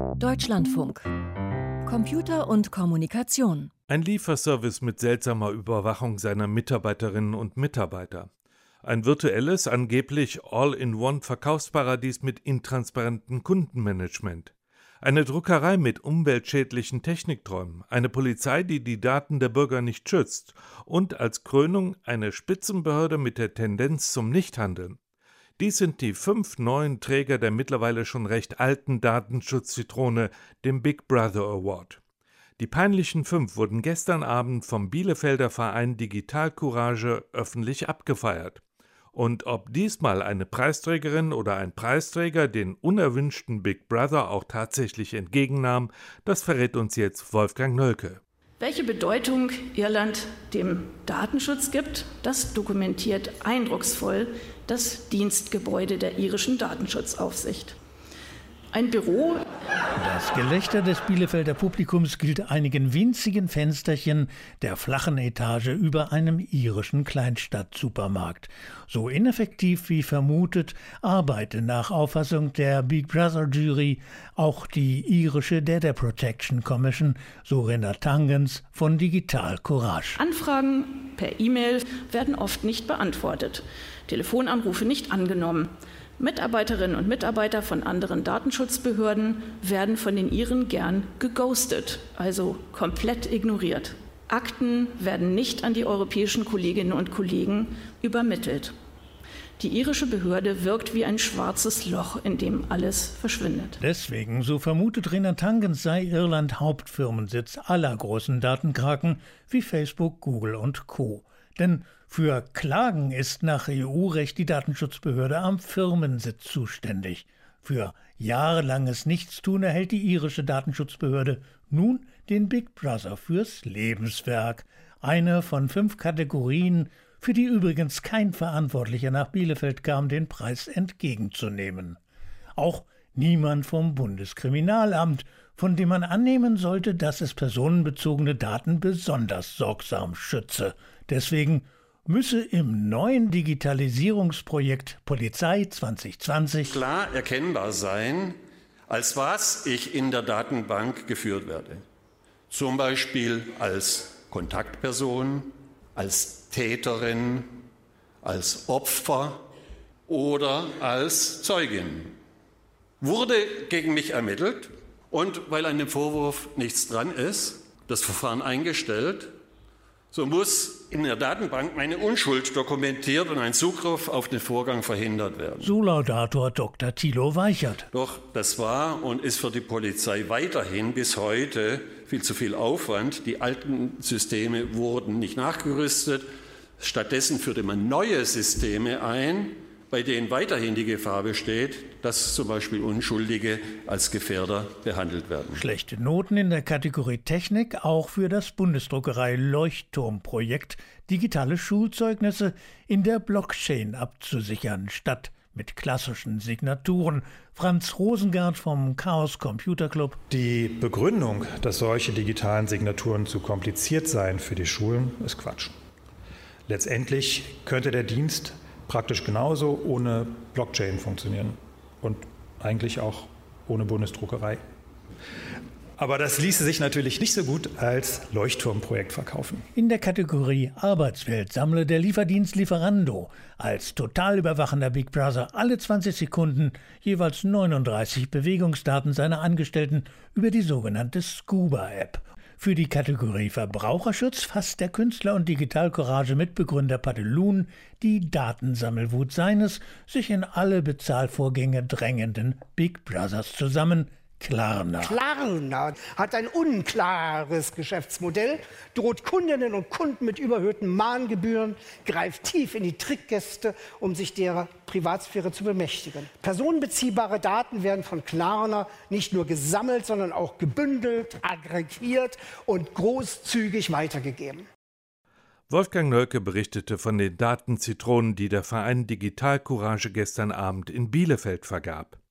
Deutschlandfunk. Computer und Kommunikation. Ein Lieferservice mit seltsamer Überwachung seiner Mitarbeiterinnen und Mitarbeiter. Ein virtuelles, angeblich All-in-One-Verkaufsparadies mit intransparentem Kundenmanagement. Eine Druckerei mit umweltschädlichen Technikträumen. Eine Polizei, die die Daten der Bürger nicht schützt. Und als Krönung eine Spitzenbehörde mit der Tendenz zum Nichthandeln. Dies sind die 5 neuen Träger der mittlerweile schon recht alten Datenschutz-Zitrone, dem Big Brother Award. Die peinlichen 5 wurden gestern Abend vom Bielefelder Verein Digital Courage öffentlich abgefeiert. Und ob diesmal eine Preisträgerin oder ein Preisträger den unerwünschten Big Brother auch tatsächlich entgegennahm, das verrät uns jetzt Wolfgang Nölke. Welche Bedeutung Irland dem Datenschutz gibt, das dokumentiert eindrucksvoll das Dienstgebäude der irischen Datenschutzaufsicht. Ein Büro. Das Gelächter des Bielefelder Publikums gilt einigen winzigen Fensterchen der flachen Etage über einem irischen Kleinstadt-Supermarkt. So ineffektiv wie vermutet, arbeite nach Auffassung der Big Brother Jury auch die irische Data Protection Commission, so Renat Tangens von Digital Courage. Anfragen per E-Mail werden oft nicht beantwortet, Telefonanrufe nicht angenommen. Mitarbeiterinnen und Mitarbeiter von anderen Datenschutzbehörden werden von den Iren gern geghostet, also komplett ignoriert. Akten werden nicht an die europäischen Kolleginnen und Kollegen übermittelt. Die irische Behörde wirkt wie ein schwarzes Loch, in dem alles verschwindet. Deswegen, so vermutet Renat Tangens, sei Irland Hauptfirmensitz aller großen Datenkraken wie Facebook, Google und Co. Denn für Klagen ist nach EU-Recht die Datenschutzbehörde am Firmensitz zuständig. Für jahrelanges Nichtstun erhält die irische Datenschutzbehörde nun den Big Brother fürs Lebenswerk. Eine von 5 Kategorien, für die übrigens kein Verantwortlicher nach Bielefeld kam, den Preis entgegenzunehmen. Auch niemand vom Bundeskriminalamt, von dem man annehmen sollte, dass es personenbezogene Daten besonders sorgsam schütze. Deswegen müsse im neuen Digitalisierungsprojekt Polizei 2020 klar erkennbar sein, als was ich in der Datenbank geführt werde. Zum Beispiel als Kontaktperson, als Täterin, als Opfer oder als Zeugin. Wurde gegen mich ermittelt und weil an dem Vorwurf nichts dran ist, das Verfahren eingestellt, so muss in der Datenbank meine Unschuld dokumentiert und ein Zugriff auf den Vorgang verhindert werden. So Laudator Dr. Thilo Weichert. Doch das war und ist für die Polizei weiterhin bis heute viel zu viel Aufwand. Die alten Systeme wurden nicht nachgerüstet. Stattdessen führte man neue Systeme ein, bei denen weiterhin die Gefahr besteht, dass zum Beispiel Unschuldige als Gefährder behandelt werden. Schlechte Noten in der Kategorie Technik auch für das Bundesdruckerei-Leuchtturm-Projekt, digitale Schulzeugnisse in der Blockchain abzusichern, statt mit klassischen Signaturen. Franz Rosengart vom Chaos Computer Club. Die Begründung, dass solche digitalen Signaturen zu kompliziert seien für die Schulen, ist Quatsch. Letztendlich könnte der Dienst praktisch genauso ohne Blockchain funktionieren und eigentlich auch ohne Bundesdruckerei. Aber das ließe sich natürlich nicht so gut als Leuchtturmprojekt verkaufen. In der Kategorie Arbeitswelt sammle der Lieferdienst Lieferando als total überwachender Big Brother alle 20 Sekunden jeweils 39 Bewegungsdaten seiner Angestellten über die sogenannte Scuba-App. Für die Kategorie Verbraucherschutz fasst der Künstler und Digital Courage Mitbegründer Padelun die Datensammelwut seines sich in alle Bezahlvorgänge drängenden Big Brothers zusammen. Klarna hat ein unklares Geschäftsmodell, droht Kundinnen und Kunden mit überhöhten Mahngebühren, greift tief in die Trickgäste, um sich derer Privatsphäre zu bemächtigen. Personenbeziehbare Daten werden von Klarna nicht nur gesammelt, sondern auch gebündelt, aggregiert und großzügig weitergegeben. Wolfgang Nölke berichtete von den Datenzitronen, die der Verein Digital Courage gestern Abend in Bielefeld vergab.